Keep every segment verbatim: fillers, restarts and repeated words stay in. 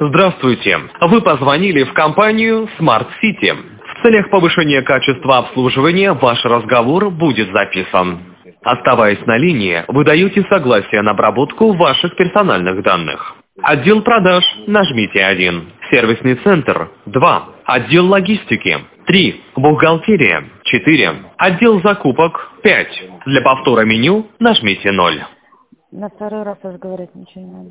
Здравствуйте. Вы позвонили в компанию Smart City. В целях повышения качества обслуживания ваш разговор будет записан. Оставаясь на линии, вы даете согласие на обработку ваших персональных данных. Отдел продаж – нажмите один. Сервисный центр – два. Отдел логистики – три. Бухгалтерия – четыре. Отдел закупок – пять. Для повтора меню нажмите ноль. На второй раз уже говорить ничего не надо.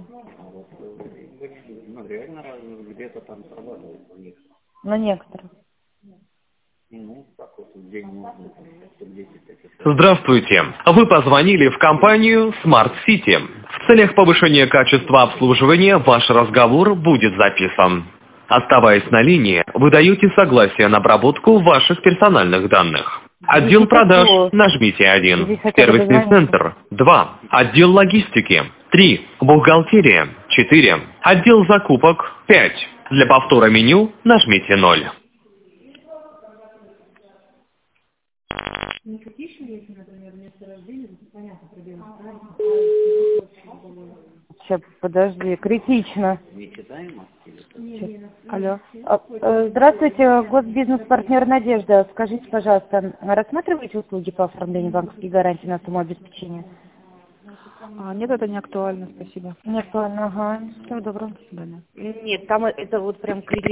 Ну, реально где-то там срабатывает у них. На некоторых. Ну, так вот в день можно десять таких. Здравствуйте. Вы позвонили в компанию Smart City. В целях повышения качества обслуживания ваш разговор будет записан. Оставаясь на линии, вы даете согласие на обработку ваших персональных данных. Отдел продаж – нажмите один. Сервисный центр – два. Отдел логистики – три. Бухгалтерия – четыре. Отдел закупок – пять. Для повтора меню нажмите ноль. Сейчас, подожди, критично. Алло. А, э, Здравствуйте, госбизнес-партнер «Надежда». Скажите, пожалуйста, рассматриваете услуги по оформлению банковских гарантий на самообеспечение? А, нет, это не актуально, спасибо. Не актуально, ага. Всего доброго. До свидания. Нет, там это вот прям кредит.